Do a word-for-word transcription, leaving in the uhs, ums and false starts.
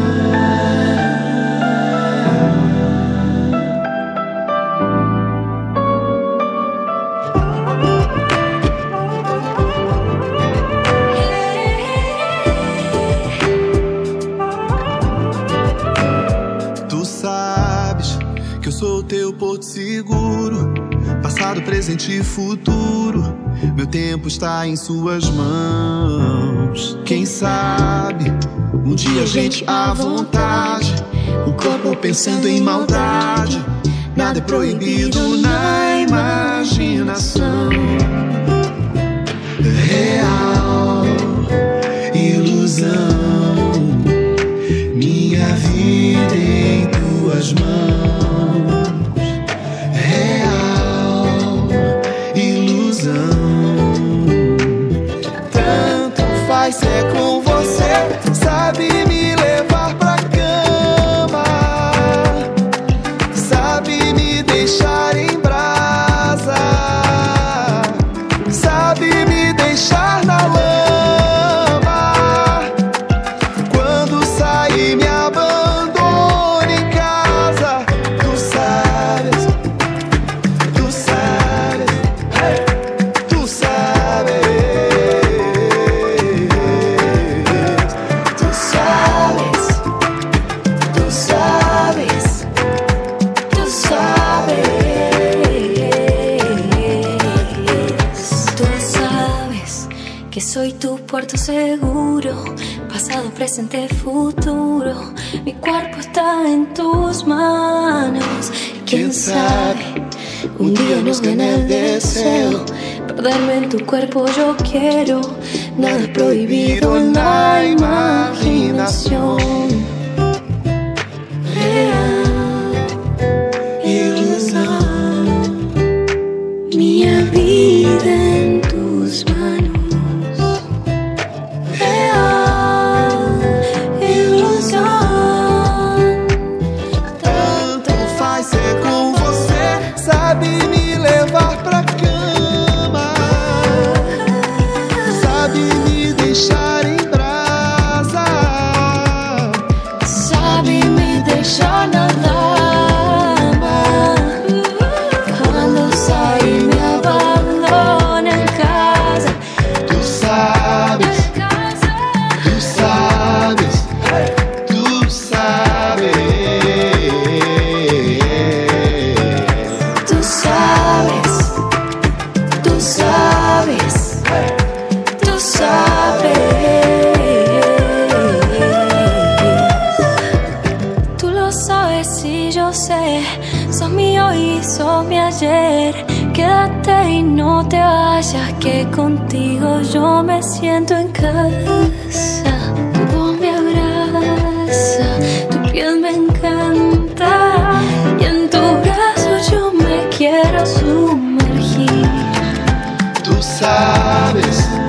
Porto seguro, passado, presente e futuro. Meu tempo está em suas mãos. Quem sabe um dia a gente à vontade, o corpo pensando em maldade. Nada é proibido na imaginação. Real, ilusão, minha vida em tuas mãos. Se é com você, sabe me levar pra cama, sabe me deixar em brasa, sabe me deixar na lama. Quando sair me abandona em casa. Tu sabes, tu sabes, tu sabes. Soy tu puerto seguro, pasado, presente, futuro. Mi cuerpo está en tus manos. ¿Quién sabe? Un día nos gana el deseo. Perderme en tu cuerpo yo quiero. Nada prohibido en la imaginación. Real, ilusión, mi vida en tus manos. Sabe me levar pra cama, sabe me deixar em brasa, sabe me deixar na lama. Quando sair me abandona em casa. Tu sabes, tu sabes, tu sabes. Sos mi hoy, sos mi ayer. Quédate y no te vayas, que contigo yo me siento en casa. Tu voz me abraza, tu piel me encanta, y en tu brazo yo me quiero sumergir. Tú sabes.